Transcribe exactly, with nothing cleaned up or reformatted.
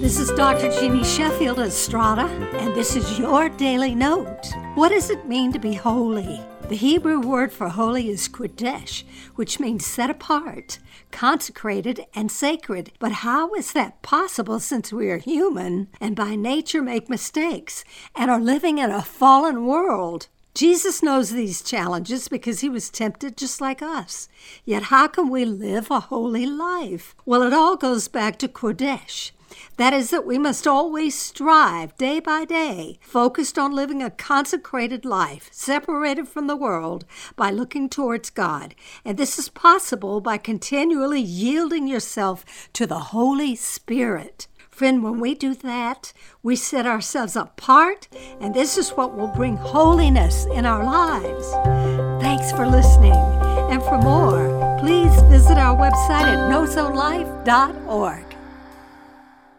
This is Doctor Jeannie Sheffield Estrada, and this is your Daily Note. What does it mean to be holy? The Hebrew word for holy is kodesh, which means set apart, consecrated, and sacred. But how is that possible since we are human and by nature make mistakes and are living in a fallen world? Jesus knows these challenges because he was tempted just like us. Yet how can we live a holy life? Well, it all goes back to kodesh. That is that we must always strive day by day, focused on living a consecrated life, separated from the world by looking towards God. And this is possible by continually yielding yourself to the Holy Spirit. Friend, when we do that, we set ourselves apart, and this is what will bring holiness in our lives. Thanks for listening. And for more, please visit our website at no zone life dot org.